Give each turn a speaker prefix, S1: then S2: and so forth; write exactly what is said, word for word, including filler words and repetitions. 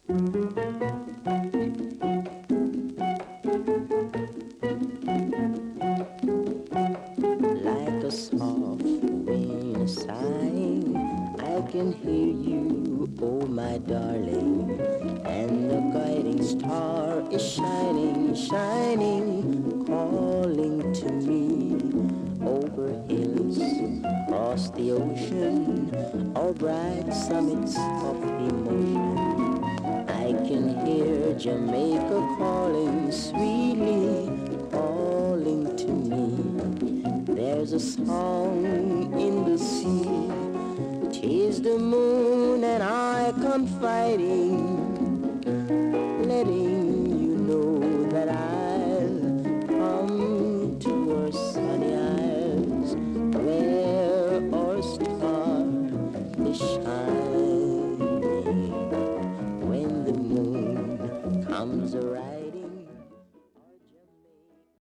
S1: Like a soft wind sighing, I can hear you, oh my darling. And the guiding star is shining, shining, calling to me. Over hills, across the ocean, or bright summits of emotion. I can hear Jamaica calling sweetly, calling to me. There's a song in the sea, 'tis the moon and I confiding, letting you know that I'll come to your sunny eyes, where our star is shining. When the moon comes around